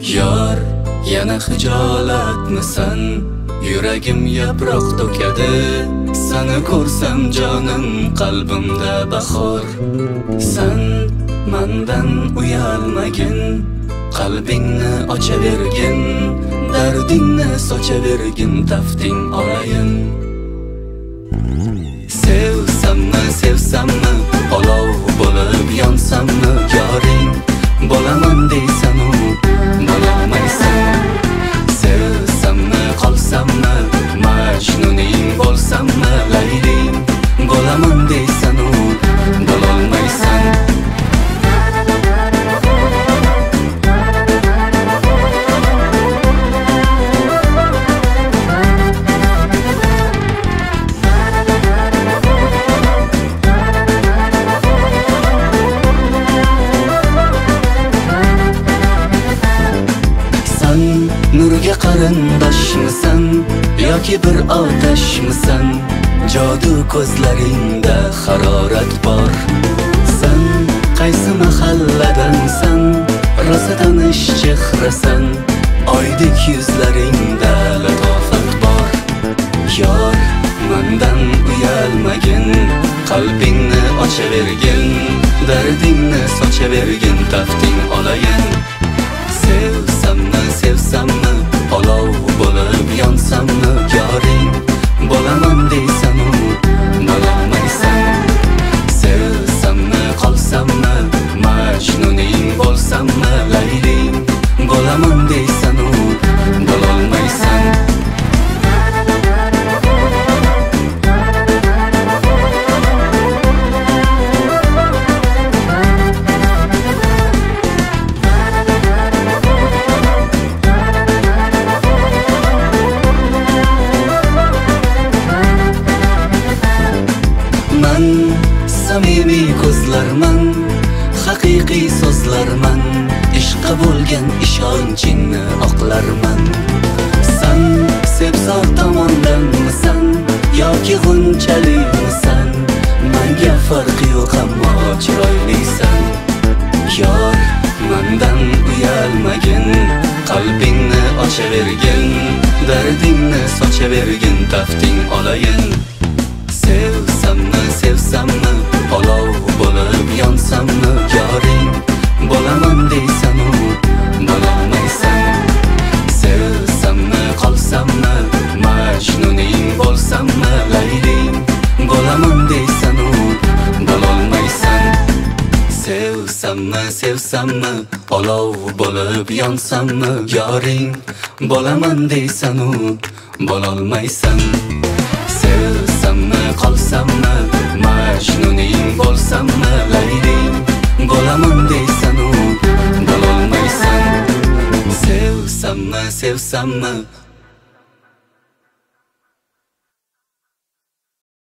Yor, yana hijolatmisan? Yuragim yaproq to'kadi. Seni ko'rsam jonim qalbimda bahor. Sen mendan uyalmagin, qalbingni ochavergin, dardingni sochavergin, tafting olayin. Sevsammi, olov bo'lib yonsammi, yoring bo'laman deysan u, bo'lolmaysan. Sevsammi, qolsammi, majnuning bo'lsammi, layling bo'laman deysan u, bo'lolmaysan. Nurga qarindoshmisan yoki bir otashmisan? Jodu ko'zlaringda harorat bor. Sen qaysi mahalladansan? Rosa tanish chehrasan, oydek yuzlaringda latofat bor. Yor, mendan uyalmagin, qalbingni ochavergin, dardingni sochavergin, tafting olayin. Sevsammi, olov bo'lib yonsammi, yoring bo'laman deysan u, bo'lolmaysan. Sevsammi, qolsammi, majnuning bo'lsammi, layling bo'laman deysan u, bo'lolmaysan. Samimiy ko'zlarman, haqiqiy so'zlarman, ishqqa bo'lgan ishonchingni oqlarman. Sen sebzor tomondanmisan yoki g'unchalikmisan? Menga farqi yo'q, ammo chiroylisan. Yor, mendan uyalmagin, qalbingni ochavergin, dardingni sochavergin, tafting olayin. Sevsammi, olov bo'lib yonsammi, yoring bo'laman deysan u, bo'lolmaysan. Sevsammi, qolsammi, majnuning bo'lsammi, layling bo'laman deysan u, bo'lolmaysan. Sevsammi, olov bo'lib yonsammi, yoring bo'laman deysan u, bo'lolmaysan. Sevsammi, qolsammi, majnuning bo'lsammi, layling bo'laman deysan u, bo'lolmaysan. Sevsammi,